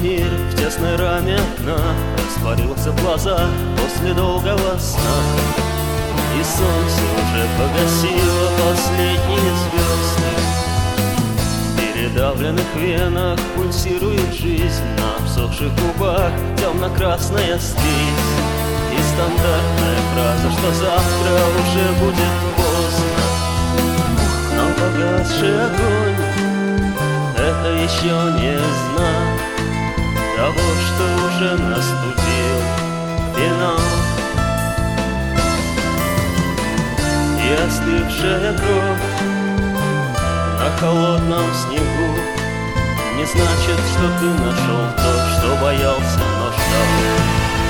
мир в тесной раме окна растворился в глазах после долгого сна. И солнце уже погасило последние звезды. В передавленных венах пульсирует жизнь, на обсохших губах темно-красная слизь. И стандартная фраза, что завтра уже будет поздно. Но погасший огонь — это еще не знак того, что уже наступил финал. И остывшая кровь на холодном снегу не значит, что ты нашел то, что боялся, но ждал.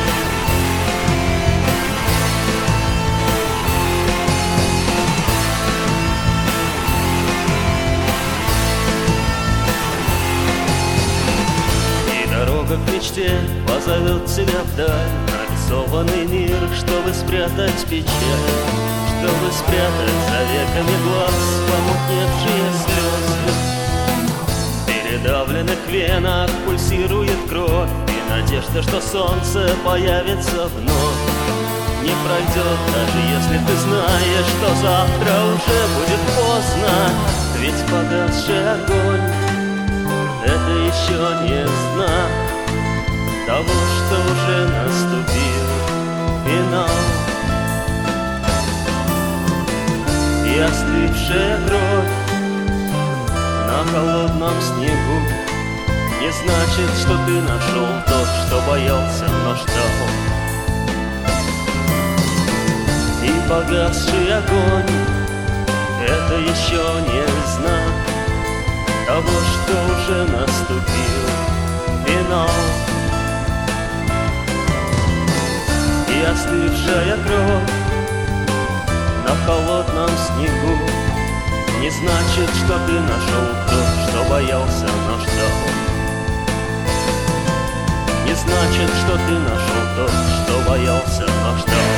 Дорога к мечте позовет тебя вдаль, нарисованный мир, чтобы спрятать печаль, чтобы спрятать за веками глаз помутневшие слезы. В передавленных венах пульсирует кровь, и надежда, что солнце появится вновь, не пройдет, даже если ты знаешь, что завтра уже будет поздно. Ведь погасший огонь — это еще не знак того, что уже наступил финал. И остывшая кровь на холодном снегу не значит, что ты нашел то, что боялся, но ждал. И погасший огонь — это еще не знак того, что уже наступил финал. И остывшая кровь на холодном снегу не значит, что ты нашел то, что боялся, но ждал. Не значит, что ты нашел то, что боялся, но ждал.